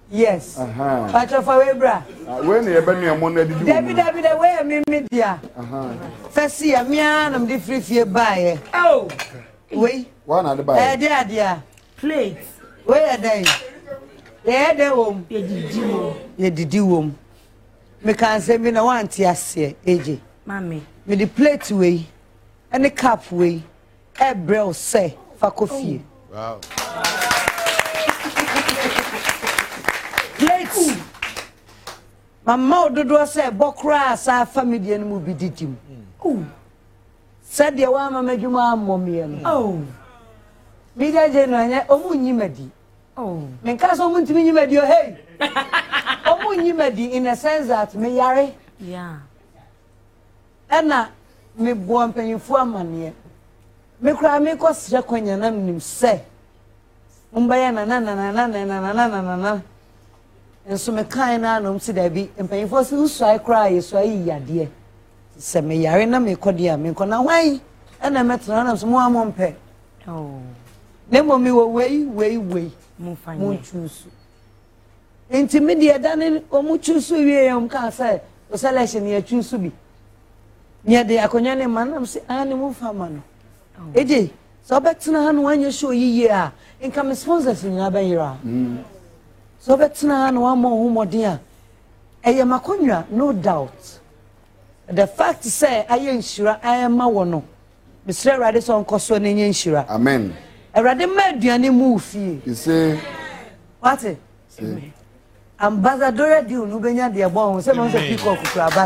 Yes. Pacho for Webra. When you have your money, David, the way I mean, media. First year, me and I'm the free buy. Oh, wait. One at the buy. Dear. Plates. Where are they? They're the home. You did you. Me can say me no want yes, AJ. Mammy. Me the plate way and the cup way. A bro say for coffee. Wow. Plates. My mouth do say bokra sa family and mu bi didim. Oh. Said the one ma medjuma mommy. Oh. Me da je no anya omu nyimadi. Oh. Me nka so mu ntimi nyimadi o hey. Omu nyimadi in a sense that me yare. Yeah. Ena me bo mpanyifo amane. Me kura me ko sire kwanya na nim se. Mbaya na. Enso me kan na no mti da bi mpanyifo se usua kura yeso ayi yade. Se me yare na me kodi a me ko na hwan ena metena na so mo amompe. Oh. Nemo mi wo wei. Mo fanye. Mo chusu. Enti me de dane o mo chusu wie yom ka say o selection ye chusu bi. Nya de akonya ne manam se ani mo fama no. Eje so betena ha no anya show yiye a nka me sponsors nyina ba yira. So betena ha no amo hu modin a eye makonwa no doubt. The fact say aye nshira aye ma wo no. Mr. Rade so nkoso ne nye nshira. Amen. Rade ma aduane mu fie. You say What? Say. Ambassador di unu benya de bon se no se pick up kura bat.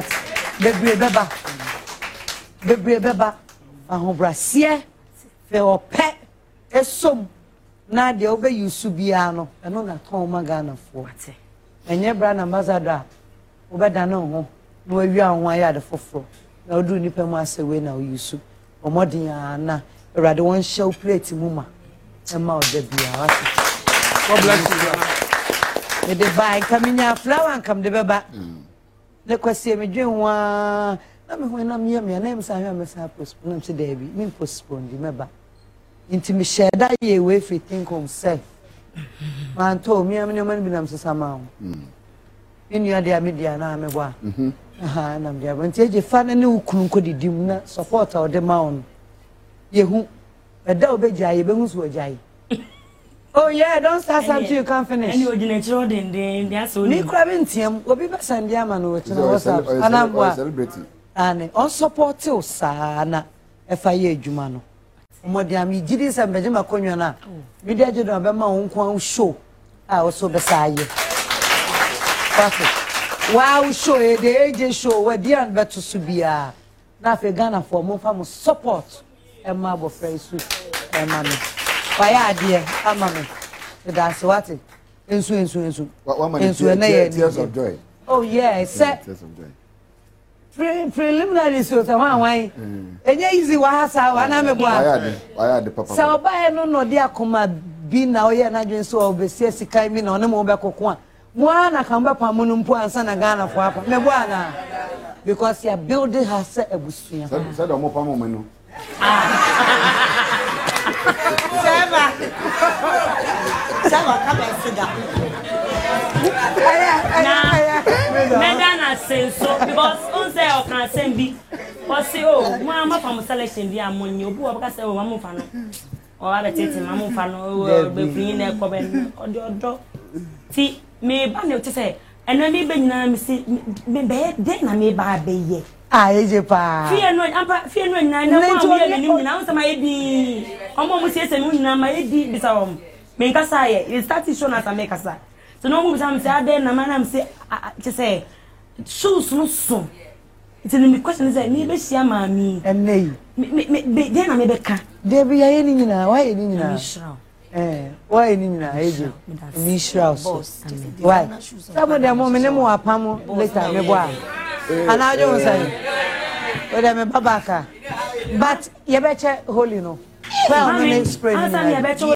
Bebre beba. Ahobrasie fe ope esom na de obe yusu bia no eno na ton magana fo. What? Enye bra na ambassador obeda na ho na wawi anho aya de foforo. Na odu nipa mu asewe na oyusu. Omodin ana Rade won show plate mu ma. Emma oda bia what? God bless you. The buy kaminya flower and come the beba. Le kwese me dwen wa na me ho na me me na me sa hwa me sa postpone to there bi me postpone di meba. Inti me share da ye we free think home say. Man to me am man bi nam sesa ma ho. Inu ya dia media na me bwa. Aha na me dia nti eje fa na ne ukunu ko didim na support o de ma on. Ye hu eda obeja ye be hu so oja ye. Oh yeah, don't start something you can't finish. And you originate then that's all. Ni krabi ntiem obi ba sandia ma no wetu na WhatsApp anabwa celebrity. Ane on support you sana efa ye adwuma no. Omodi am gidi se mbeje makonwa na. Media je do be ma won kwa show. Ah also be saye. Perfect. Wow show e de AJ show we di an beto su bia. Na fe Ghana for mo fa mo support e ma bo frɛ su e ma me. Why dear, amame. That's what it. Ensu. Tears of joy. Oh yeah, Tears of joy. Preliminary so why? Enye easy wa hasa wa na me boa. Why the papa? So ba no de akoma bi na oye na dwen so obesie sika mi na one mo be kokko a. Mo ana kan ba pa mo no mpo ansa na Ghana fo apa. Me boa na. Because you are building her set abusuya. Said o mo pa mo menu. Saba come and sit down. Medana say so because on say o kan say bi. O say oh, mo am from selection bi amonye obu o ka say o mo fa no. O wa betete mo fa no be free na ko ben odo. Ti me ba ne o say eno mi be nyina mi si me be de na me ba be ye. Ah, eje pa. Fie no nyina na mo am ye ni nyina on say ma edi. Omo mo say no nyina ma edi bisa om. Me nkasa ye, it started show na me kasa. So no mo bisa me say ade na man am say say shoes no so. It's in the question is me be shia ma mi. Enei. Me de na me be ka. De bi ya ni nyina, why ni nyina? Mishra. Why ni nyina eje? Mishra. Why? Some dem mo me ne mo apam later me boa. Ana jo say. O dem me babaka. But ye be che holy no. Well, me spray ni.